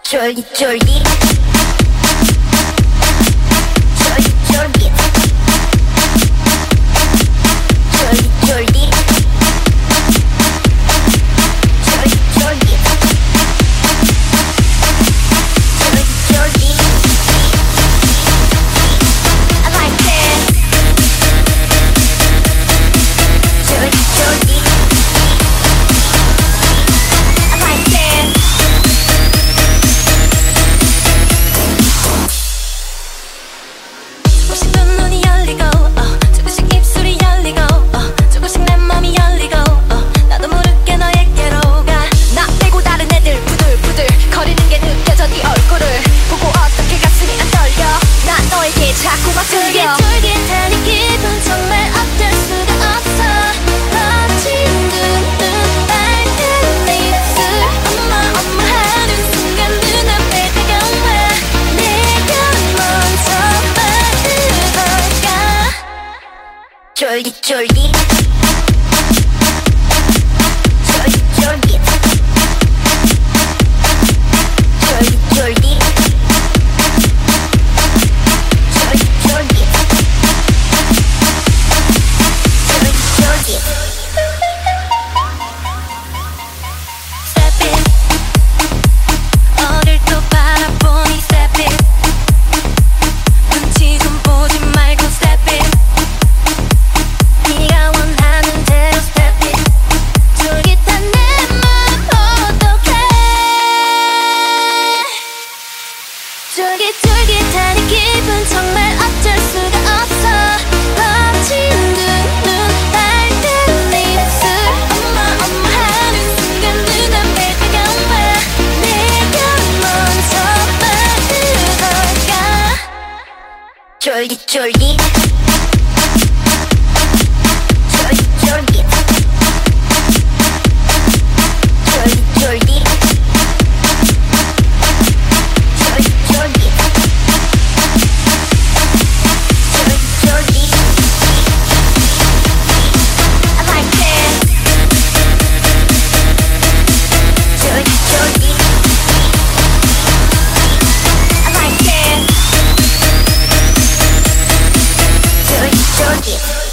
쫄깃쫄깃 쫄깃쫄깃 쫄깃쫄깃 쫄깃쫄깃 쫄깃쫄깃 I like this 쫄깃쫄깃 I like this 조금씩 눈이 열리고 조금씩 입술이 열리고 조금씩 내 맘이 열리고 나도 모르게 너에게로 가. 나 빼고 다른 애들 부들부들 거리는 게 느껴져 네 얼굴을 보고 어떻게 가슴이 안 떨려. 난 너에게 자꾸 막 들려. 쫄깃쫄깃한 이 기분 정말 어쩔 수가 없어. 거친 눈은 빨간 입술 엄마 하는 순간 눈앞에 다가와. 내가 먼저 빠져가. 쫄깃쫄깃 쫄깃쫄깃 쫄깃쫄깃 쫄깃쫄깃 쫄깃쫄깃 Step in 어딜 또 바라보니 Step in 눈치 좀 보지 말고 Step in 네가 원하는 대로 Step in 쫄깃한 내 맘 어떡해. 쫄깃쫄깃한 이 기분 정말 어쩔 수가 없어. 거친 눈은 빨간 입술 엄마 하는 순간 눈앞에 다가와. 내가 먼저 빠져가. 쫄깃쫄깃 쫄깃쫄깃 쫄깃쫄깃 쫄깃쫄깃 I like this 쫄깃쫄깃 I like this 쫄깃쫄깃